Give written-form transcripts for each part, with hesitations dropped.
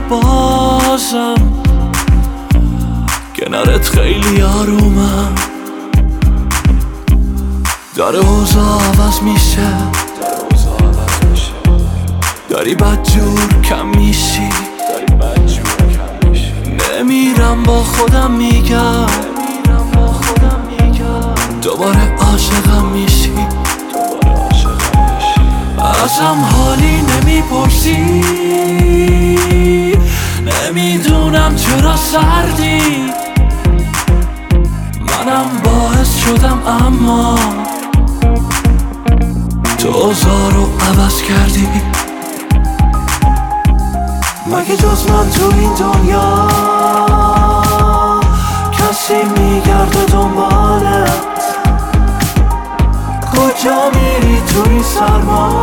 بازم کنارت خیلی آرومم. داره اوضاع عوض میشه، داری بدجور کم میشی. نمیرم با خودم میگم دوباره عاشقم میشی. ازم حالی نمیپرسی، نمیدونم چرا سردی. منم باعث شدم اما تو اوضاع رو عوض کردی. مگه جز من تو این دنیا کسی میگرده دنبالت؟ کجا میری تو این سرما؟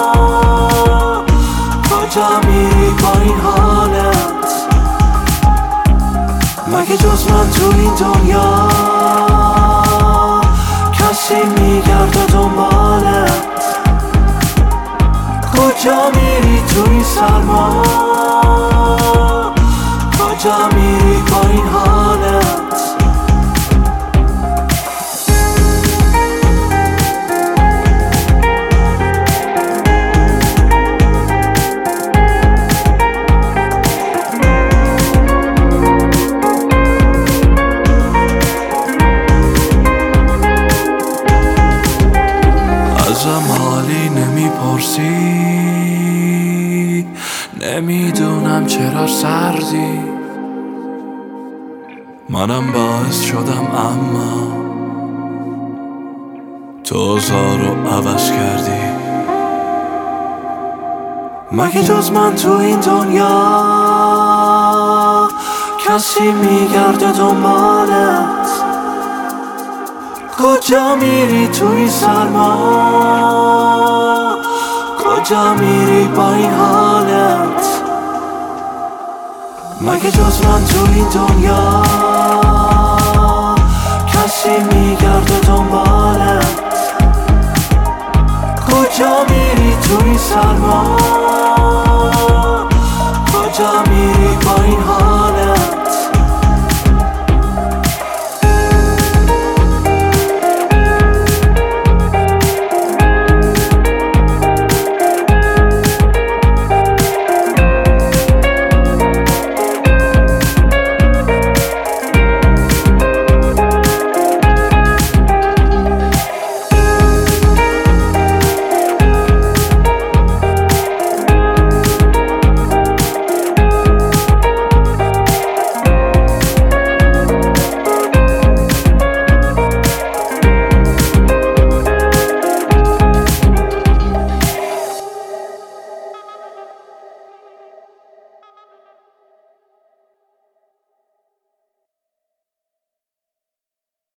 کجا میری با این حالت؟ مگه جز من تو این دنیا کسی میگرده دنبالت؟ کجا میری تو این سرما؟ کجا میری با این حالت؟ ازم حالی نمیپرسی، نمیدونم چرا سردی. منم باعث شدم اما تو اوضاع رو عوض کردی. مگه جز من تو این دنیا کسی میگرده دنبالت؟ کجا میری تو این سرما؟ کجا میری با این حالت؟ مگه جز من تو این دنیا کسی میگرده دنبالت؟ کجا میری تو این سرما؟ کجا میری با این حالت؟